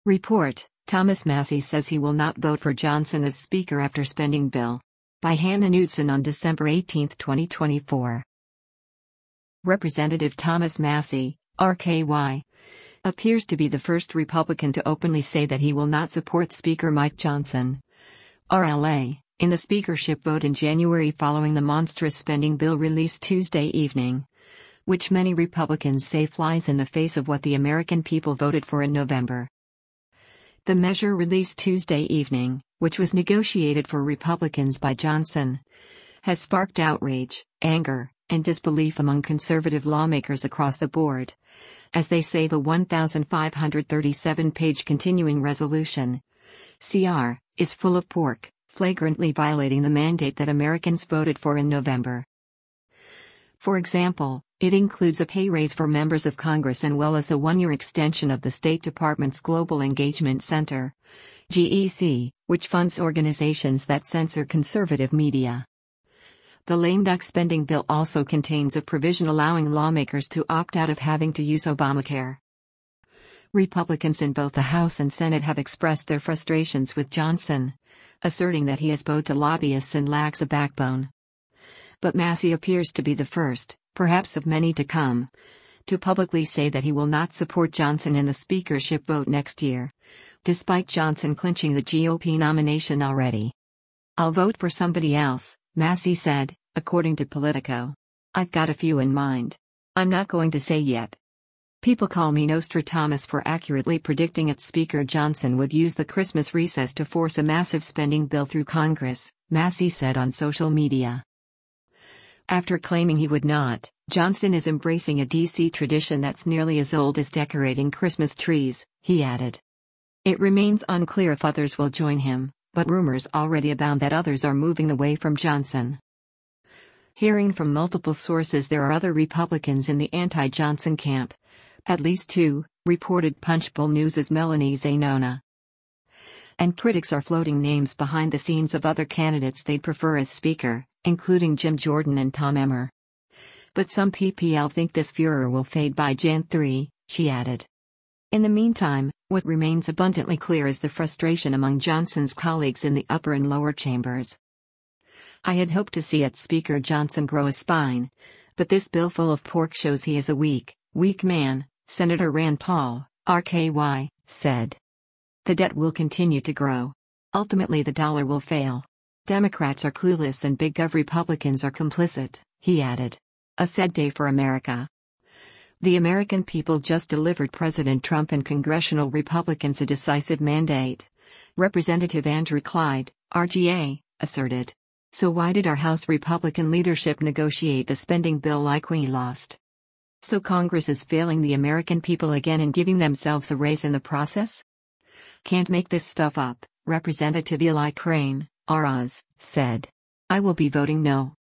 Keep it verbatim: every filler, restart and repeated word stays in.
Report: Thomas Massie says he will not vote for Johnson as Speaker after spending bill. By Hannah Knudsen on December eighteenth, twenty twenty-four. Representative Thomas Massie, R K Y, appears to be the first Republican to openly say that he will not support Speaker Mike Johnson, R L A, in the speakership vote in January following the monstrous spending bill released Tuesday evening, which many Republicans say flies in the face of what the American people voted for in November. The measure released Tuesday evening, which was negotiated for Republicans by Johnson, has sparked outrage, anger, and disbelief among conservative lawmakers across the board, as they say the one thousand five hundred thirty-seven page continuing resolution, C R, is full of pork, flagrantly violating the mandate that Americans voted for in November. For example, it includes a pay raise for members of Congress and well as a one-year extension of the State Department's Global Engagement Center, G E C, which funds organizations that censor conservative media. The lame duck spending bill also contains a provision allowing lawmakers to opt out of having to use Obamacare. Republicans in both the House and Senate have expressed their frustrations with Johnson, asserting that he is both a lobbyist and lacks a backbone. But Massie appears to be the first, perhaps of many to come, to publicly say that he will not support Johnson in the speakership vote next year, despite Johnson clinching the G O P nomination already. "I'll vote for somebody else," Massie said, according to Politico. "I've got a few in mind. I'm not going to say yet. People call me Nostradamus for accurately predicting that Speaker Johnson would use the Christmas recess to force a massive spending bill through Congress," Massie said on social media. After claiming he would not, Johnson is embracing a D C tradition that's nearly as old as decorating Christmas trees, he added. It remains unclear if others will join him, but rumors already abound that others are moving away from Johnson. Hearing from multiple sources, there are other Republicans in the anti-Johnson camp. At least two, reported Punchbowl News' Melanie Zanona. And critics are floating names behind the scenes of other candidates they'd prefer as Speaker, including Jim Jordan and Tom Emmer. But some P P L think this furor will fade by January third, she added. In the meantime, what remains abundantly clear is the frustration among Johnson's colleagues in the upper and lower chambers. "I had hoped to see at Speaker Johnson grow a spine, but this bill full of pork shows he is a weak, weak man," Senator Rand Paul, R K Y, said. "The debt will continue to grow. Ultimately the dollar will fail. Democrats are clueless and big gov Republicans are complicit," he added. "A sad day for America. The American people just delivered President Trump and congressional Republicans a decisive mandate," Representative Andrew Clyde, R G A, asserted. "So why did our House Republican leadership negotiate the spending bill like we lost? So Congress is failing the American people again and giving themselves a raise in the process? Can't make this stuff up," Representative Eli Crane, R O S, said. "I will be voting no."